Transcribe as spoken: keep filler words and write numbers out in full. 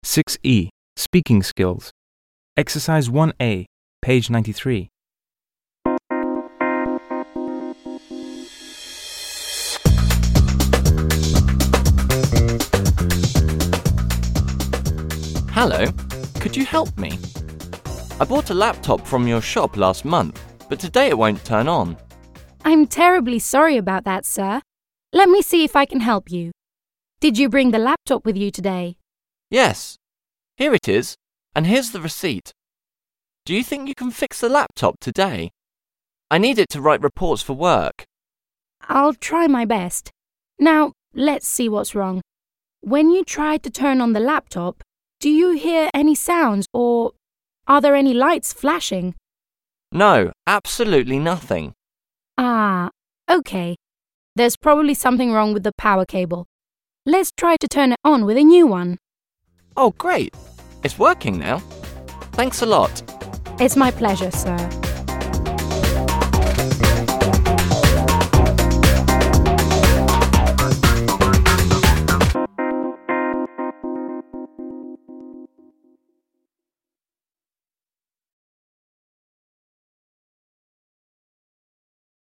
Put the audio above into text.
six E. Speaking Skills. Exercise one A, page ninety-three. Hello, could you help me? I bought a laptop from your shop last month, but today it won't turn on. I'm terribly sorry about that, sir. Let me see if I can help you. Did you bring the laptop with you today? Yes, here it is, and here's the receipt. Do you think you can fix the laptop today? I need it to write reports for work. I'll try my best. Now, let's see what's wrong. When you try to turn on the laptop, do you hear any sounds or are there any lights flashing? No, absolutely nothing. Ah, okay. There's probably something wrong with the power cable. Let's try to turn it on with a new one. Oh, great. It's working now. Thanks a lot. It's my pleasure, sir.